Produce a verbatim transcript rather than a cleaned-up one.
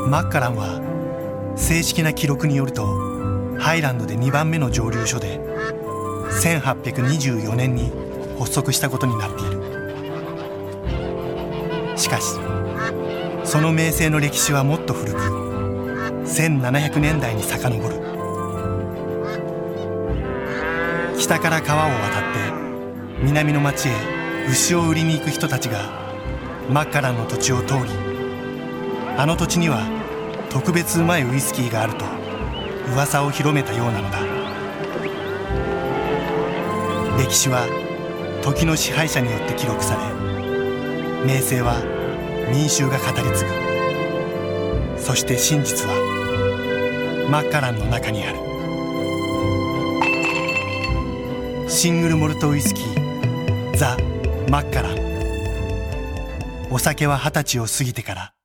マッカランは正式な記録によるとハイランドでにばんめの蒸留所でせんはっぴゃくにじゅうよねんに発足したことになっている。しかしその名声の歴史はもっと古くせんななひゃくねんだいに遡る。北から川を渡って南の町へ牛を売りに行く人たちがマッカランの土地を通り、あの土地には特別うまいウイスキーがあると噂を広めたようなのだ。歴史は時の支配者によって記録され、名声は民衆が語り継ぐ。そして真実はマッカランの中にある。シングルモルトウイスキーザ・マッカラン。お酒は二十歳を過ぎてから